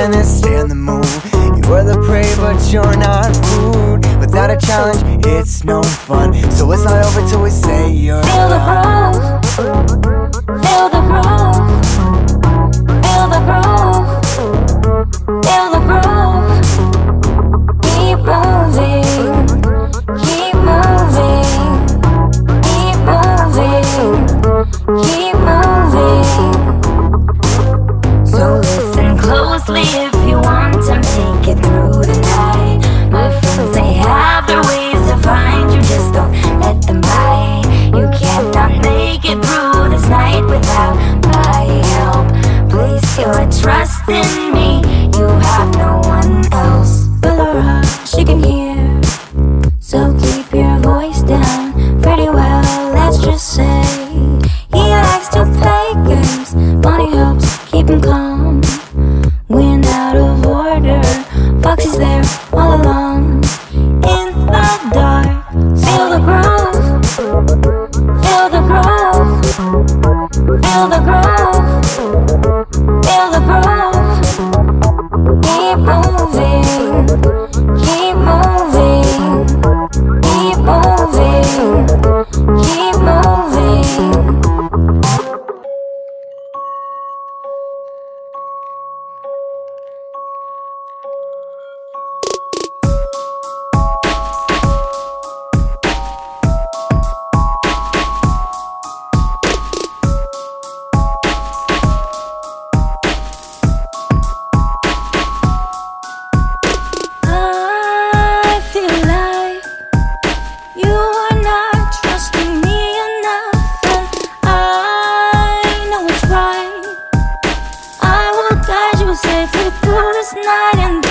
and stay on the move. You are the prey, but you're not food. Without a challenge, it's no fun. So it's not over till we say you're Feel the done. groove, feel the groove, feel the groove, feel the groove. Keep moving, keep moving, keep moving, keep moving. So listen closely if you want to make it through the night. My friends, they have their ways to find you, just don't let them by. You cannot make it through this night without my help. Place your trust in me, you have no one else. Laura, she can hear, so keep your voice down pretty well, let's just say. He likes to play games, Bonnie helps keep him calm. When out of order, Foxy's there all along. In the dark, feel the groove, feel the groove, feel the groove, feel the groove. Keep moving, keep moving, keep moving, keep moving. Safely through this night and